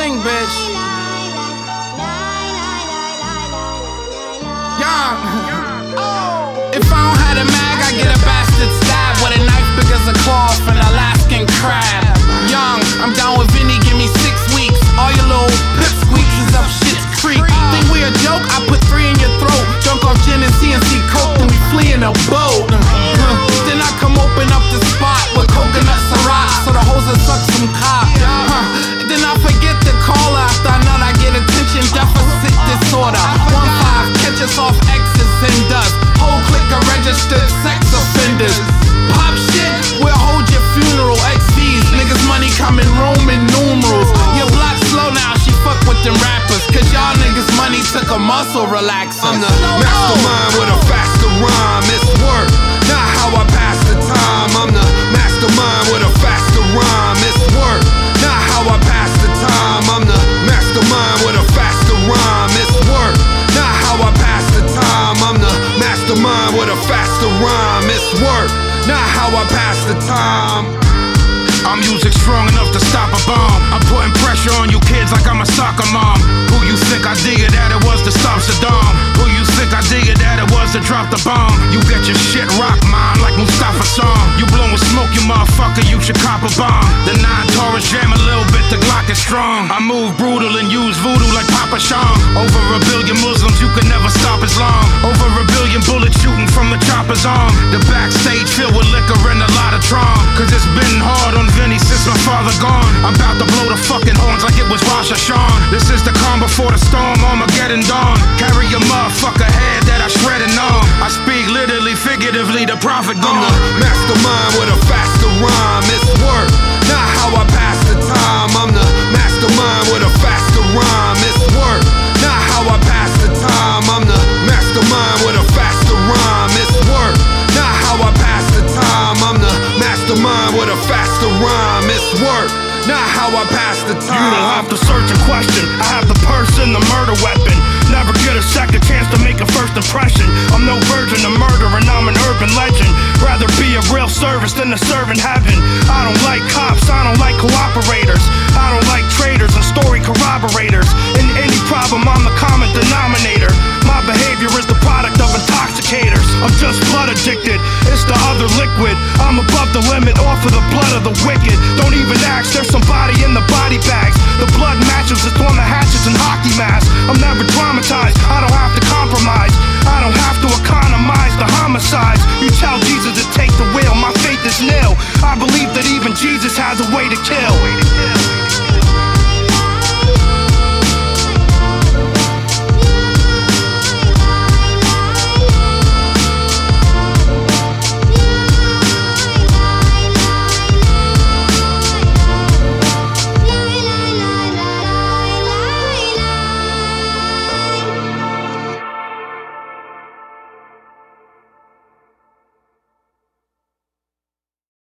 sing, bitch. Young. If I don't have a mag, I get a bastard stab with a knife big as a claw from an Alaskan crab. Young, I'm down with Vinny, give me 6 weeks. All your little pip squeaks is up shit's creek. Think we a joke? I put 3 in your throat. Drunk off gin and CNC coke, then we flee in a boat. Then I come open up the spot with coconut Ciroc, so the hoes will suck some cock. Then I forget to call her after I nut. I get attention deficit disorder. 1-5, catch us off X's and dust. Whole clique of registered sex offenders. Pop shit, we'll hold your funeral. XVs, niggas money coming Roman numerals. Your block slow now, she fuck with them rappers, cause y'all niggas money took a muscle relaxer. I'm the mastermind with a faster rhyme. It's work, not how I pass the time. I'm the mastermind with a faster rhyme. It's work, not how I pass the time. I'm the mastermind with a faster rhyme. It's work, not how I pass the time. I'm the mastermind with a faster rhyme. It's work, not how I pass the time. I'm music strong enough to stop a bomb. I'm putting pressure on you kids like I'm a soccer mom. Who you think I did that it was to stop Saddam? Who you think I did that it was to drop the bomb? You get your shit rocked, mine, like Mustafa Song. You blowing smoke, you motherfucker, you should cop a bomb. The 9 Taurus jam a little bit, the Glock is strong. I move brutal and use voodoo like Papa Shang. Over a billion Muslims, you can never stop Islam. Over a billion bullets shooting from the chopper's arm. The backstage filled with liquor and a lot of Tron. Cause it's been hard on Vinny since my father gone. I'm about to blow the fucking horns like it was Rosh Hashanah. This is the calm before the storm, Armageddon dawn. Carry your motherfucker head that I shredded on. I speak literally, figuratively, the prophet gone. I'm the mastermind with a faster rhyme. It's work, not how I pass the time. I'm the mastermind with a faster rhyme. It's work, not how I pass the time. I'm the mastermind with a faster rhyme. It's work, not how I pass the time. I'm the mastermind with a faster rhyme. It's work, not how I pass the time. You don't have to search and question. I have the person, the murder weapon. Never get a second chance to make a first impression. I'm no virgin to murder and I'm an urban legend. Rather be a real service than a servant heaven. I don't like cops, I don't like cooperators. I don't like traitors and story corroborators. In any problem, I'm the common denominator. My behavior is the product of intoxicators. I'm just blood addicted, it's the other liquid. I'm above the limit, off of the blood of the wicked. Don't even ask, there's somebody in the body bags. The blood matches, it's on the hatchets and hockey masks. I'm never traumatized, I don't have to compromise. I don't have to economize the homicides. You tell Jesus to take the wheel, my faith is nil. I believe that even Jesus has a way to kill.